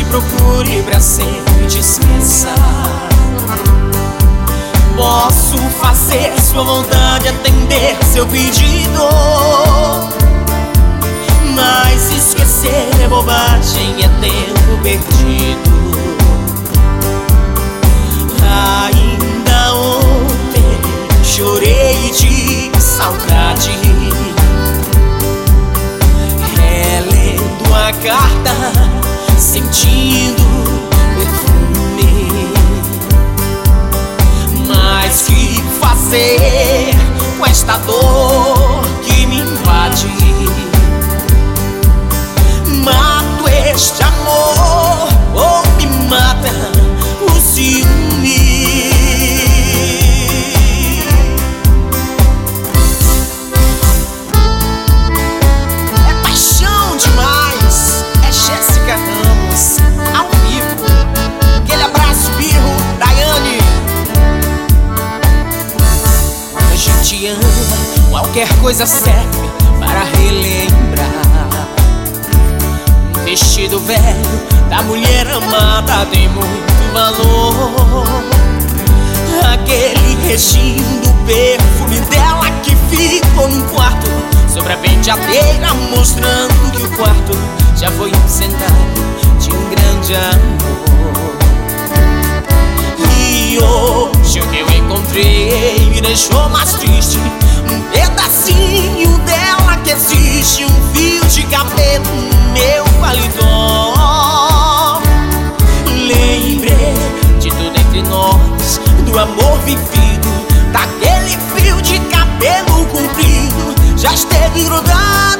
procure pra sempre te esquecer. Posso fazer sua vontade, atender seu pedido, mas esquecer é bobagem, é tempo perdido. Ainda ontem chorei de saudade, relendo a carta, sentindo perfume. Mas que fazer com esta dor que me invade? Mato este amor ou me mata o ciúme? É paixão demais, é Jéssica Ramos, ao vivo. Aquele abraço, Birro, Daiane. A gente ama, qualquer coisa serve para relembrar. Vestido velho da mulher amada tem muito valor. Aquele restinho do perfume dela que ficou no quarto sobre a penteadeira, mostrando que o quarto já foi um cenário de um grande amor. E hoje o que eu encontrei me deixou mais triste. Um pedacinho dela que existe, um fio de cabelo no meu paletó. Lembrei de tudo entre nós, do amor vivido, daquele fio de cabelo comprido, já esteve grudado